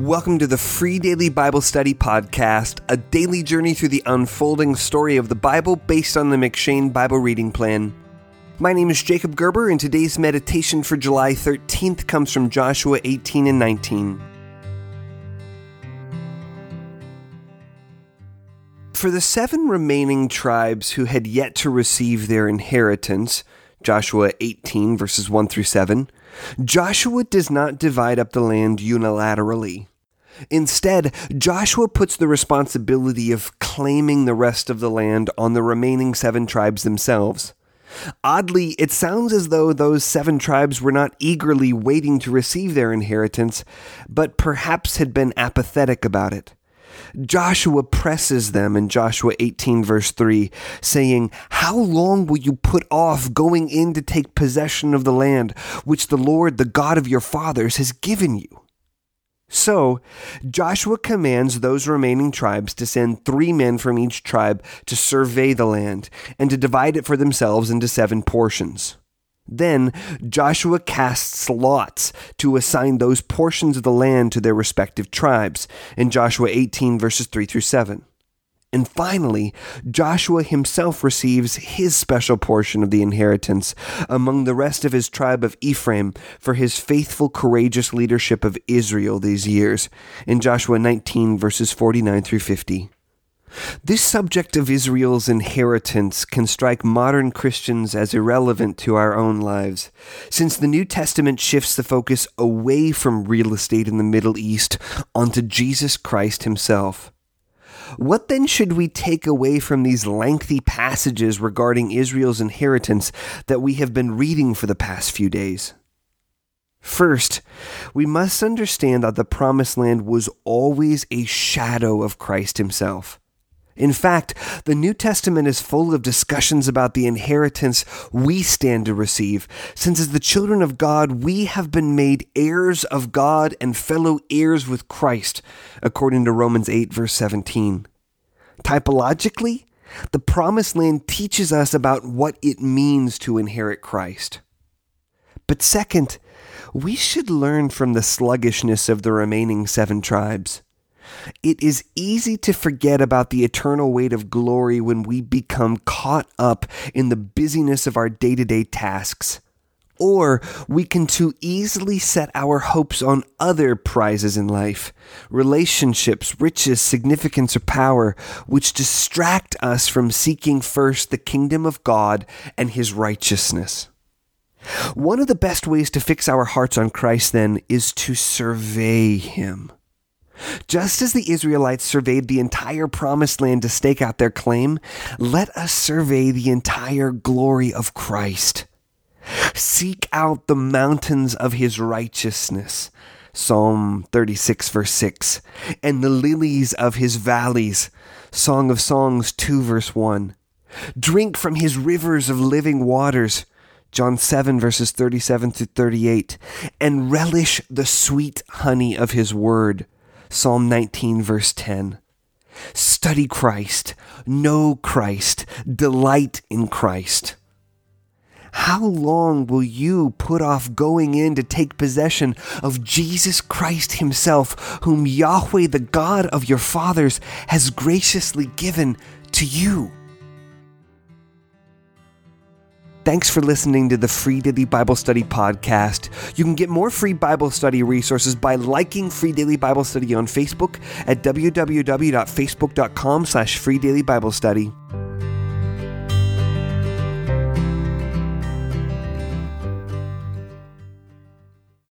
Welcome to the Free Daily Bible Study Podcast, a daily journey through the unfolding story of the Bible based on the M'Cheyne Bible Reading Plan. My name is Jacob Gerber, and today's meditation for July 13th comes from Joshua 18 and 19. For the 7 remaining tribes who had yet to receive their inheritance, Joshua 18 verses 1 through 7, Joshua does not divide up the land unilaterally. Instead, Joshua puts the responsibility of claiming the rest of the land on the remaining 7 tribes themselves. Oddly, it sounds as though those 7 tribes were not eagerly waiting to receive their inheritance, but perhaps had been apathetic about it. Joshua presses them in Joshua 18 verse 3, saying, "How long will you put off going in to take possession of the land which the Lord, the God of your fathers, has given you?" So, Joshua commands those remaining tribes to send 3 men from each tribe to survey the land and to divide it for themselves into 7 portions. Then Joshua casts lots to assign those portions of the land to their respective tribes in Joshua 18 verses 3 through 7. And finally, Joshua himself receives his special portion of the inheritance among the rest of his tribe of Ephraim for his faithful, courageous leadership of Israel these years in Joshua 19 verses 49 through 50. This subject of Israel's inheritance can strike modern Christians as irrelevant to our own lives, since the New Testament shifts the focus away from real estate in the Middle East onto Jesus Christ himself. What then should we take away from these lengthy passages regarding Israel's inheritance that we have been reading for the past few days? First, we must understand that the Promised Land was always a shadow of Christ himself. In fact, the New Testament is full of discussions about the inheritance we stand to receive, since as the children of God, we have been made heirs of God and fellow heirs with Christ, according to Romans 8, verse 17. Typologically, the Promised Land teaches us about what it means to inherit Christ. But second, we should learn from the sluggishness of the remaining 7 tribes. It is easy to forget about the eternal weight of glory when we become caught up in the busyness of our day-to-day tasks. Or we can too easily set our hopes on other prizes in life, relationships, riches, significance, or power, which distract us from seeking first the kingdom of God and his righteousness. One of the best ways to fix our hearts on Christ, then, is to survey him. Just as the Israelites surveyed the entire Promised Land to stake out their claim, let us survey the entire glory of Christ. Seek out the mountains of his righteousness, Psalm 36 verse 6, and the lilies of his valleys, Song of Songs 2 verse 1. Drink from his rivers of living waters, John 7 verses 37 through 38, and relish the sweet honey of his word, Psalm 19 verse 10. Study Christ, know Christ, delight in Christ. How long will you put off going in to take possession of Jesus Christ himself, whom Yahweh, the God of your fathers, has graciously given to you? Thanks for listening to the Free Daily Bible Study Podcast. You can get more free Bible study resources by liking Free Daily Bible Study on Facebook at www.facebook.com/freedailybiblestudy.